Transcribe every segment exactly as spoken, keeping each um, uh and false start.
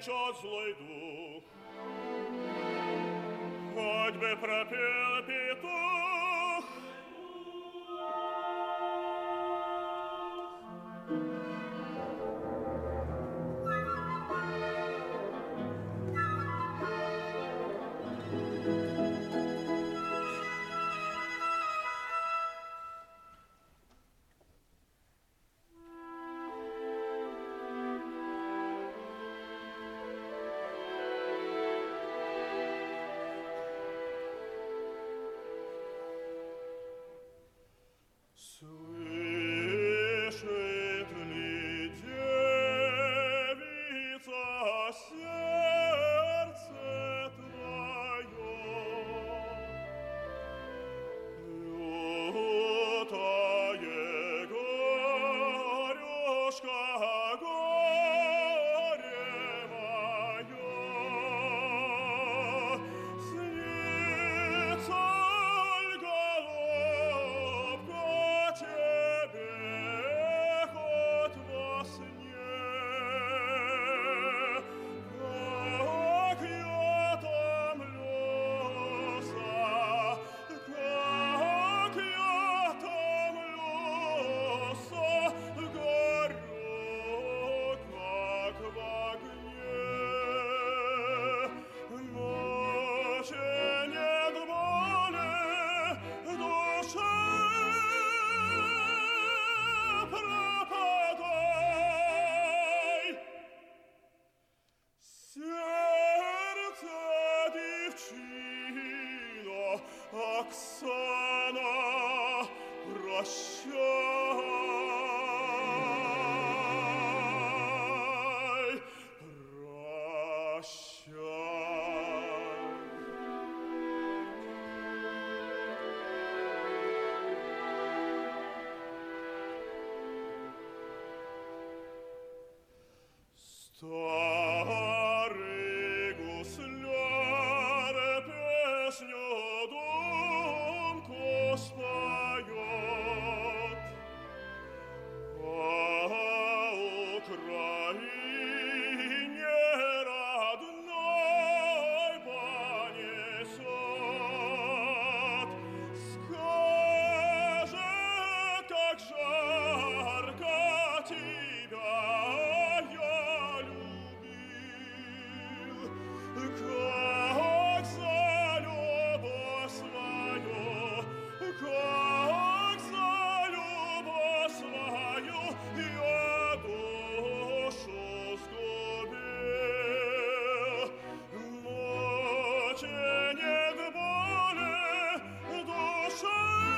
влечет злой дух. Хоть бы пропел петух. Слышит ли девица сердце твое? Лютая горюшка, горе мое, снится ль, голубка, тебе хоть во сне? Как я томлюся, как я томлюся, горю, как в огне. Ночи нет боли, душе пропадай. Сердце девчина, Оксана, прощай, прощай. Старый гусляр песню думку споет, о Украине родной понесет. Скажет, как жарко тебя я любил, как за любовь свою, как за любовь свою я душу сгубил. Ночи нет боли, душе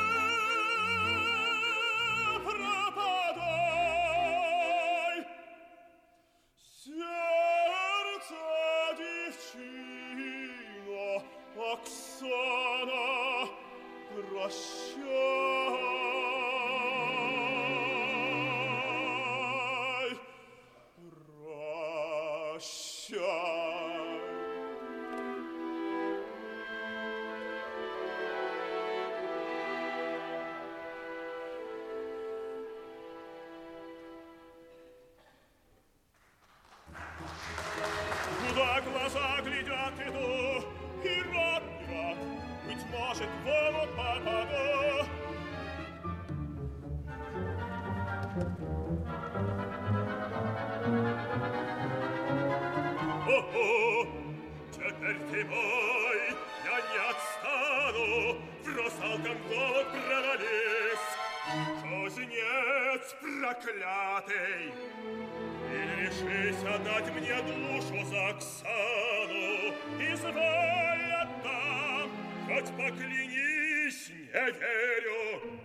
пропадай. Сердце девчина, Оксана, прощай, прощай. Куда глаза глядят, иду, и рад, и рад, быть может, в омут попаду. О-о, теперь ты мой, я не отстану, в русалкам голод провались. Кузнец проклятый, или решись отдать мне душу за Оксану, изволь отдам, хоть поклянись, не верю.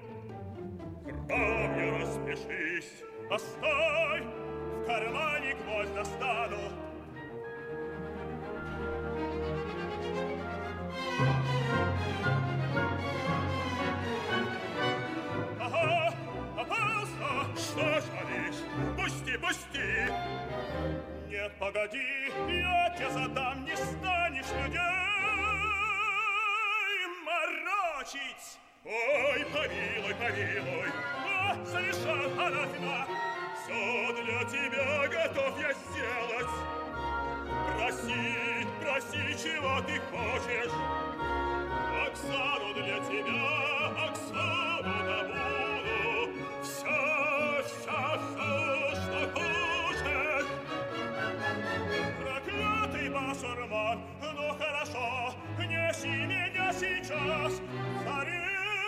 Кровью распишись, постой, в кармане гвоздь достану. Ага, попался, что жалишь? Пусти, пусти. Нет, погоди, я тебе задам, не станешь людей морочить. Ой, помилуй, помилуй, но совершал анафема. Все для тебя готов я сделать. Проси, проси, чего ты хочешь. Оксану для тебя, Оксану добуду. Все, все, все, что хочешь. Проклятый басурман, ну хорошо, неси меня сейчас, царица.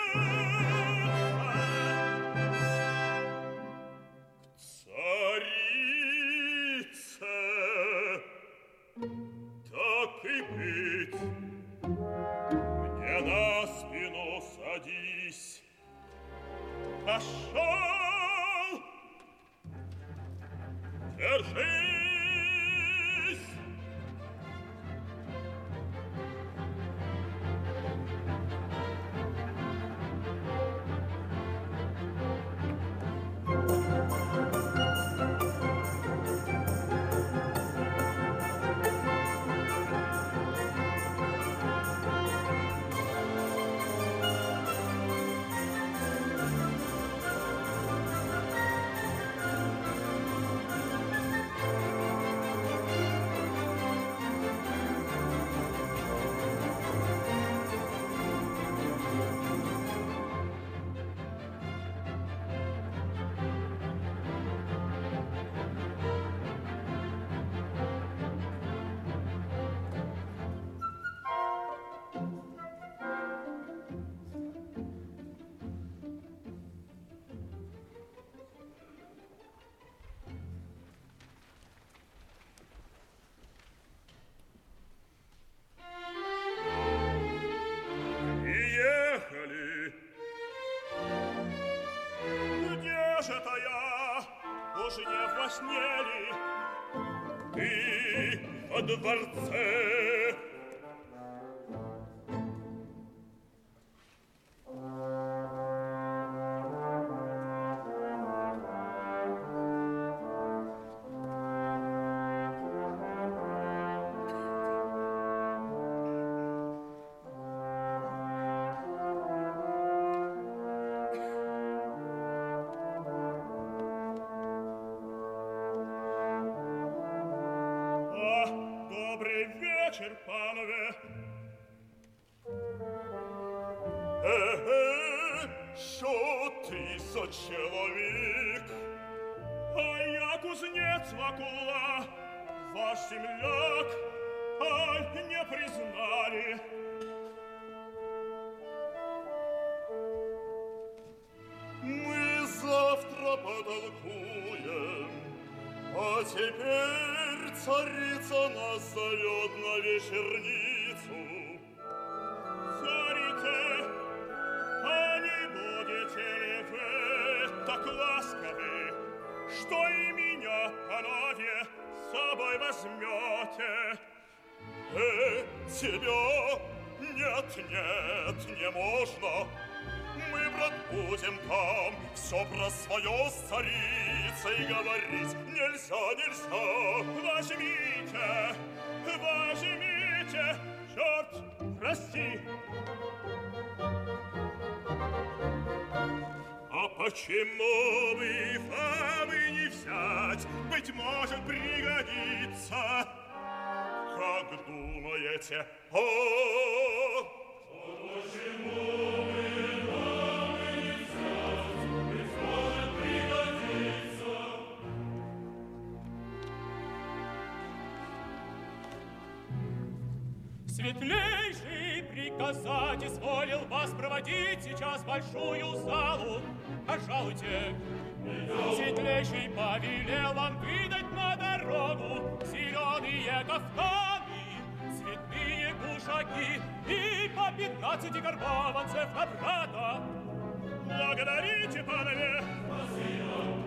Так и быть, мне на спину садись. Пошел! Держись! Уж не во сне ли ты во дворце? Вечер, панове. Е-е, що ти за чоловік? А я кузнец Вакула, ваш земляк, аль не признали? Мы завтра потолкуем, а теперь царица нас зовет на вечерницу. Царице, а не будете ли вы так ласковы, что и меня, панове, с собой возьмете? Э, тебя? Нет, нет, не можно. Мы, брат, будем там все про свое с царицей говорить. Нельзя, нельзя. Возьмите, возьмите, черт, прости. А почему бы Фавы не взять? Быть может, пригодится. Как думаете? О, почему бы Светлейший приказать изволил вас проводить сейчас в большую залу. Пожалуйте. Светлейший повелел вам выдать на дорогу зеленые кафтаны, цветные кушаки и по пятнадцати карбованцев на брата. Благодарите, панове. Спасибо.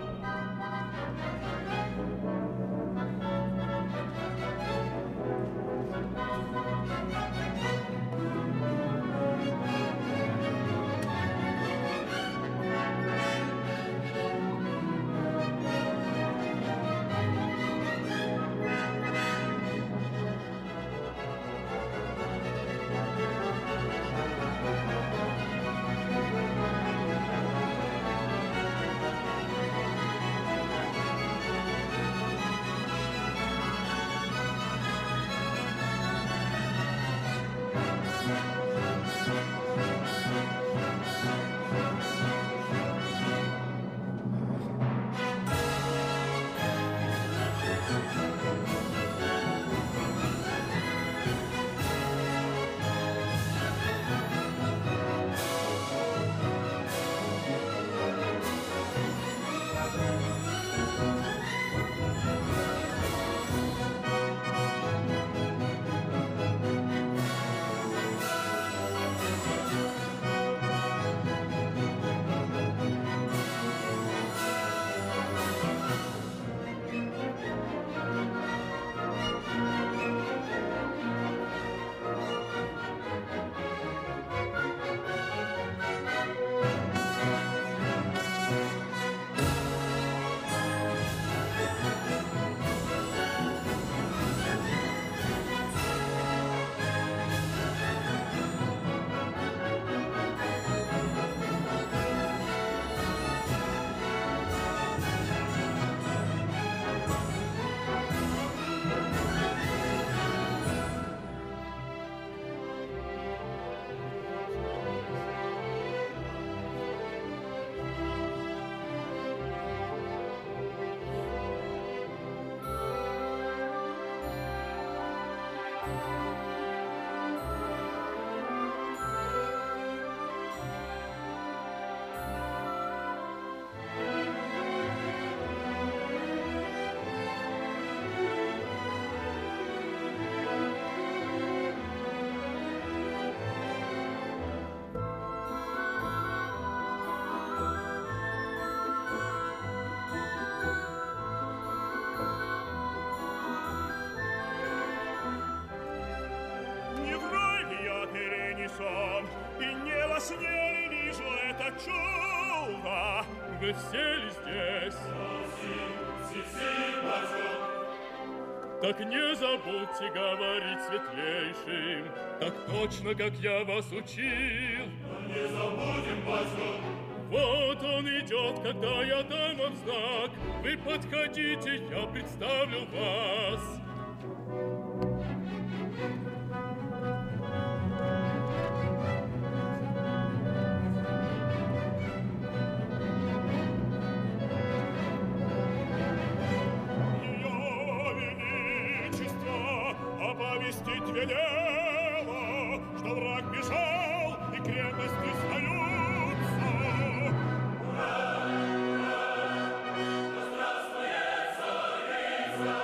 вы все ли здесь? Так не забудьте говорить светлейшим, так точно, как я вас учил. Не забудем, батюшка. Вот он идет, когда я дам вам знак. Вы подходите, я представлю вас. Оповестить велела, что враг бежал, и крепости сдаются. Ура! Ура! Да здравствует царица!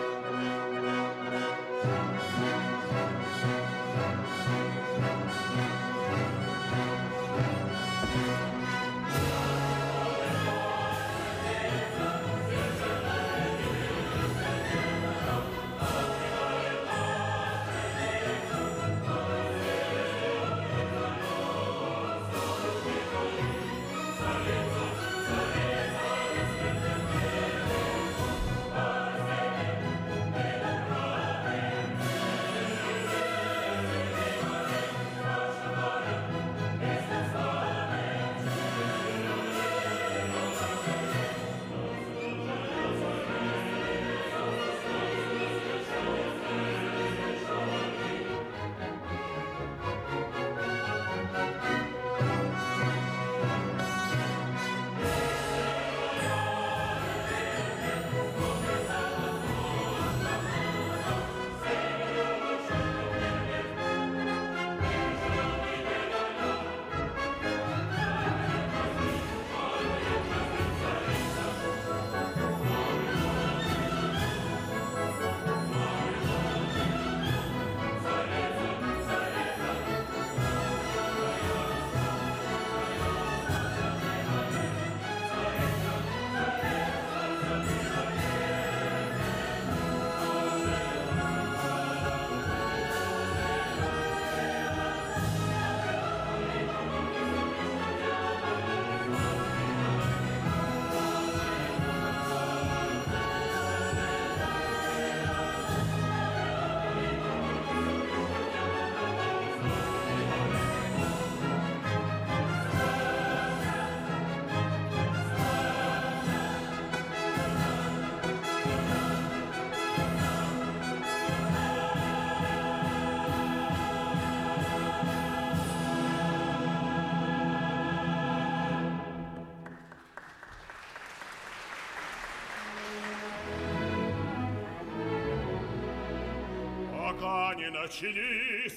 Пока не начались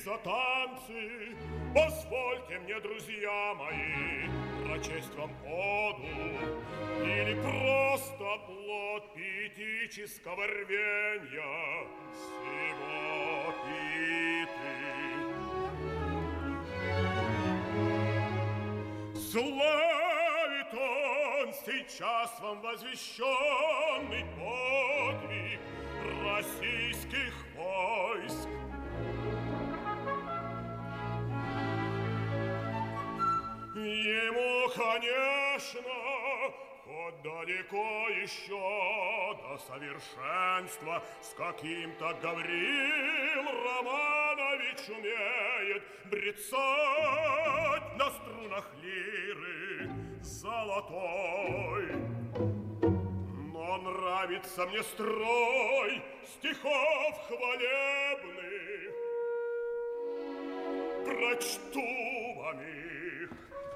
танцы, позвольте мне, друзья мои, прочесть вам оду или просто плод пиетического рвенья сего питы. Славит он сейчас вам возвещенный подвиг российских войск. Ему, конечно, хоть далеко еще до совершенства, с каким-то Гаврил Романович умеет брецать на струнах лиры золотой. Но нравится мне строй стихов хвалебных. Прочту вам их.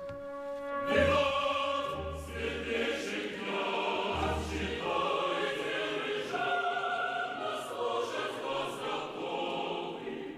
Вперед, светлейший князь, считайте лежа, слушать вас готовы.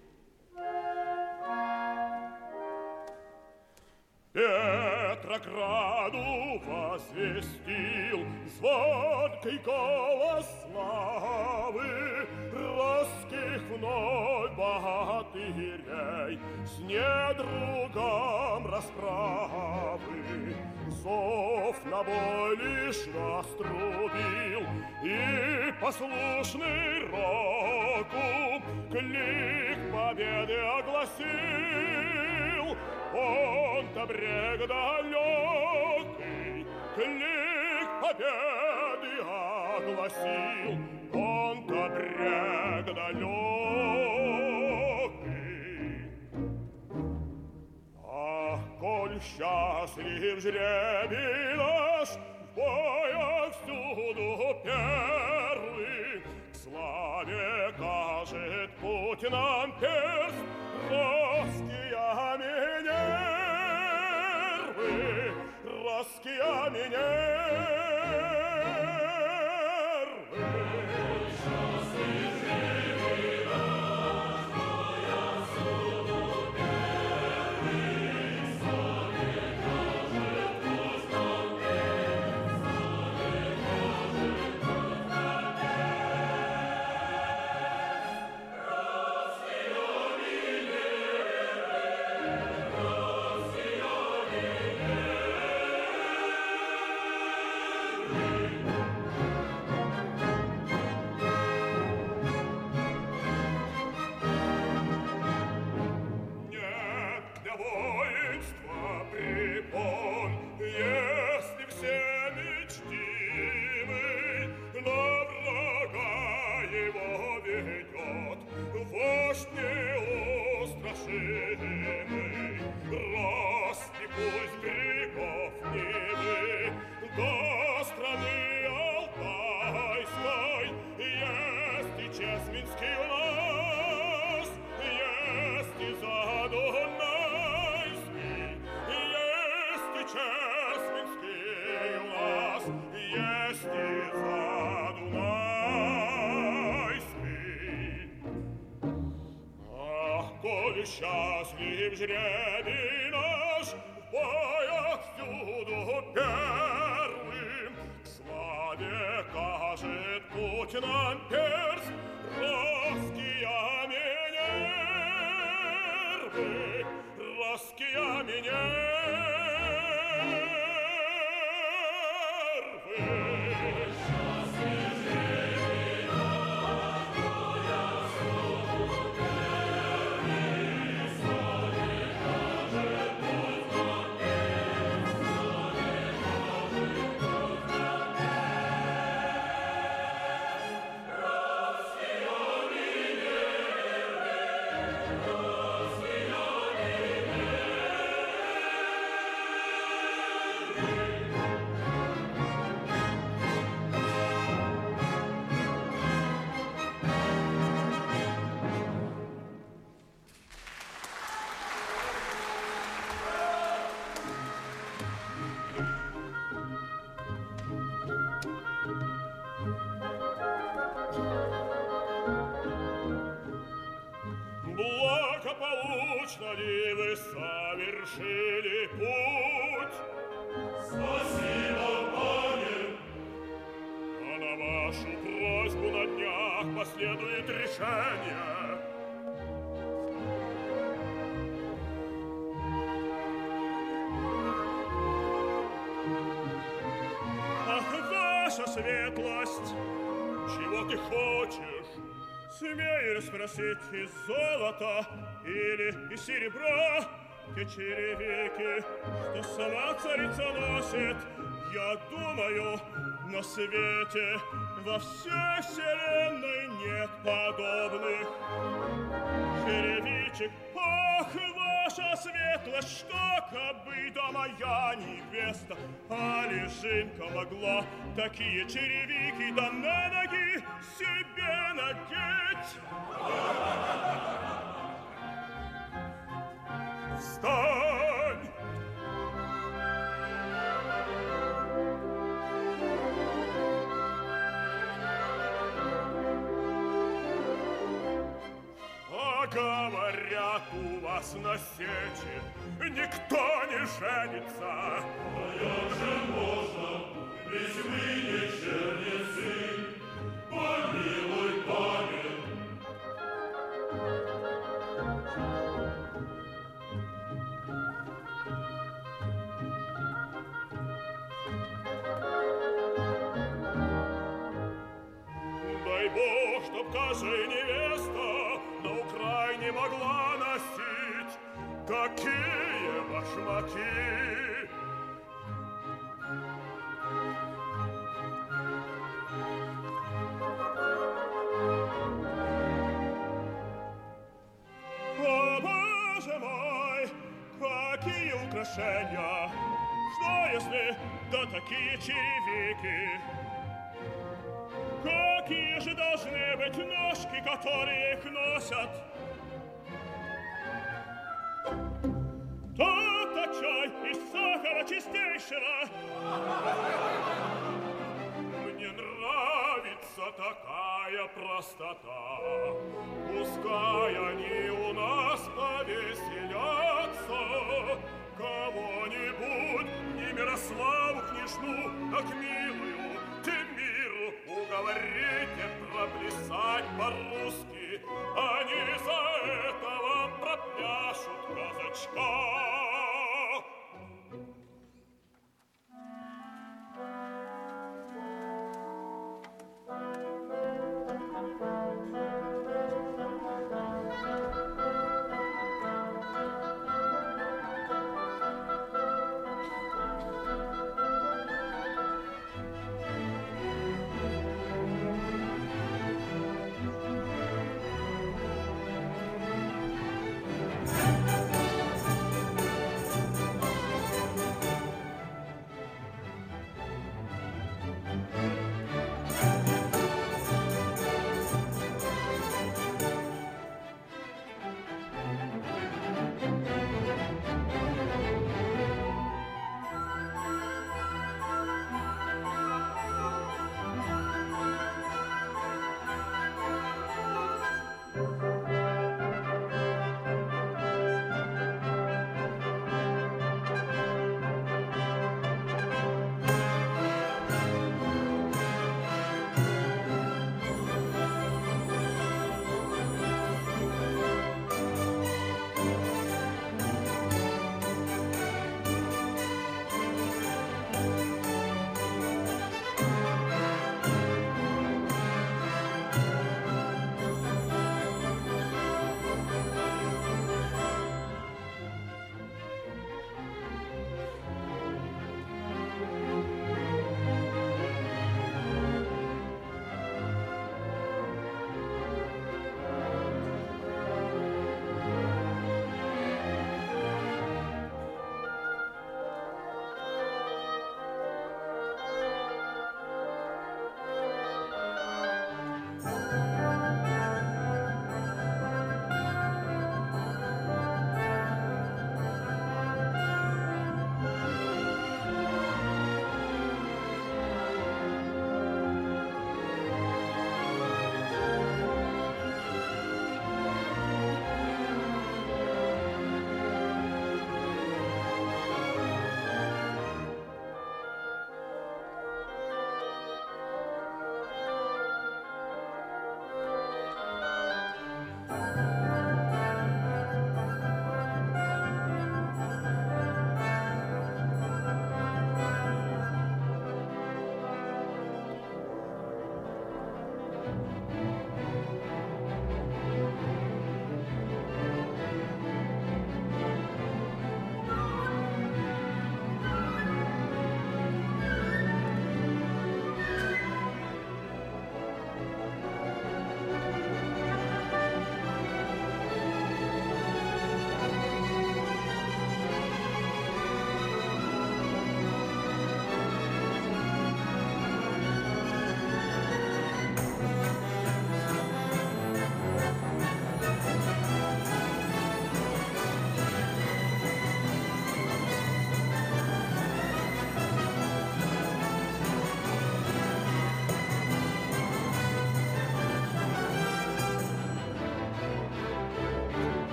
Петрограду возвестил звонкий голос славы русских вновь богатырей с недругом расправы. Зов на бой лишь раструбил, и послушный року клик победы огласил. Он-то брег далекий, Клик победы огласил он-то брег далекий. Ах, коль счастлив жребий наш, в боях всюду первый, к славе кажет путь нам перст, роскиями нервы, роскиями нервы. Счастлив жребий наш, в боях всюду первым, к славе кажет путь нам перст, роскиями нервы, роскиями нервы. Благополучно ли вы совершили путь? Спасибо, пане! А на вашу просьбу на днях последует решение. Ах, ваша светлость, чего ты хочешь? Смею спросить, из золота или из серебра те черевики, что сама царица носит? Я думаю, на свете во всей вселенной нет подобных черевичек. Ах, ваша светлость, что кабы да моя невеста, а лежинка могла такие черевики да на ноги себе надеть. Встань! А говорят, у вас на сече никто не женится. А як же можно, ведь вы не черницы, помилуй, пане. Дай Бог, чтоб каждая невеста на Украине могла носить такие башмаки. решения. Что если да такие черевики? Какие же должны быть ножки, которые их носят? Тот-то чай из сахара чистейшего. Мне нравится такая простота. Пускай они у нас повеселятся. Кого-нибудь, не Мирославу княжну, так милую Темиру уговорите проплясать по-русски. Они за это вам пропляшут казачка.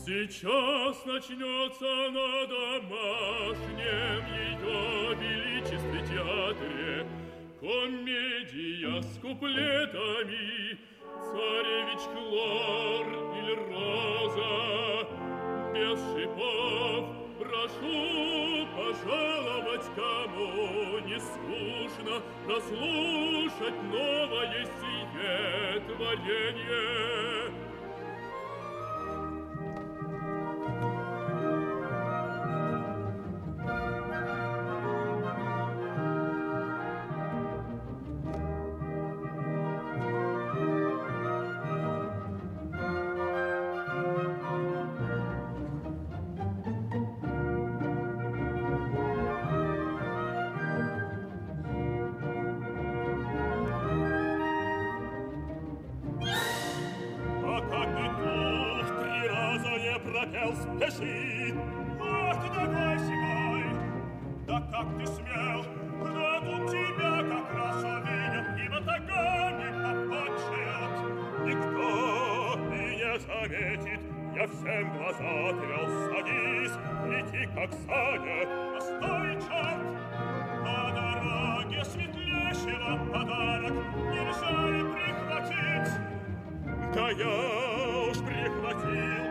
Сейчас начнется на домашнем ее величестве театре комедия с куплетами «Царевич Клор» или «Роза» без шипов. Прошу пожаловать, кому не скучно прослушать новое сие творение. Спеши! Ах, ты такой сигой! Да как ты смел? Да тут тебя как раз увидят и батагами попочают. Никто и не заметит, я всем глаза отвел. Садись, лети как Саня. Постой, черт! На дороге светлейшего подарок нельзя ли прихватить? Да я уж прихватил.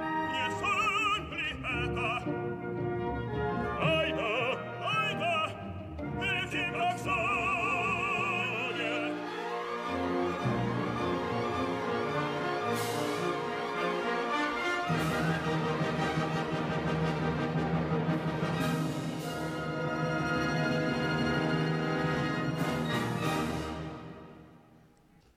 Айда, айда, лети как Саня.